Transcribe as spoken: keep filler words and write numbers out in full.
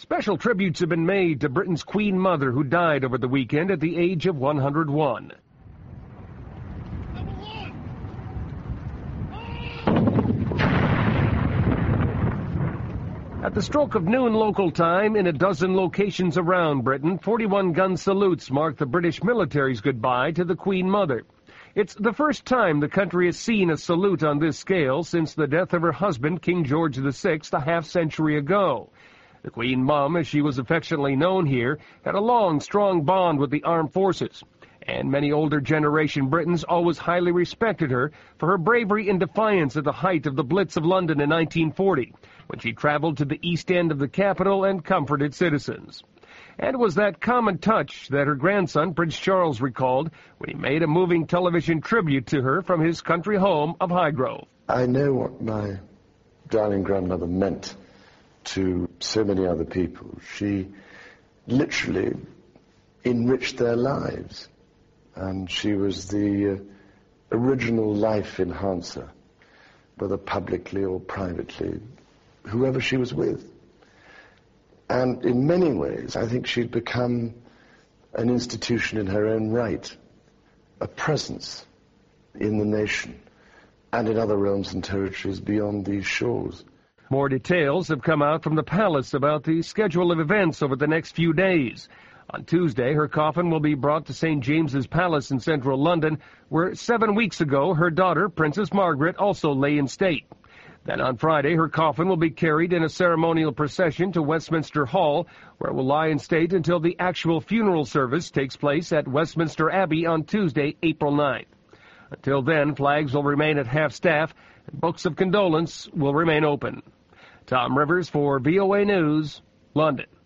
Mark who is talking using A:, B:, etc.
A: Special tributes have been made to Britain's Queen Mother, who died over the weekend at the age of one hundred one. At the stroke of noon local time, in a dozen locations around Britain, forty-one gun salutes mark the British military's goodbye to the Queen Mother. It's the first time the country has seen a salute on this scale since the death of her husband, King George the Sixth, a half-century ago. The Queen Mum, as she was affectionately known here, had a long, strong bond with the armed forces, and many older generation Britons always highly respected her for her bravery and defiance at the height of the Blitz of London in nineteen forty, when she traveled to the east end of the capital and comforted citizens. And it was that common touch that her grandson, Prince Charles, recalled when he made a moving television tribute to her from his country home of Highgrove.
B: I know what my darling grandmother meant to so many other people. She literally enriched their lives, and she was the uh, original life enhancer, whether publicly or privately, whoever she was with. And in many ways, I think she'd become an institution in her own right, a presence in the nation and in other realms and territories beyond these shores.
A: More details have come out from the palace about the schedule of events over the next few days. On Tuesday, her coffin will be brought to Saint James's Palace in central London, where seven weeks ago her daughter, Princess Margaret, also lay in state. Then on Friday, her coffin will be carried in a ceremonial procession to Westminster Hall, where it will lie in state until the actual funeral service takes place at Westminster Abbey on Tuesday, April ninth. Until then, flags will remain at half-staff, and books of condolence will remain open. Tom Rivers for V O A News, London.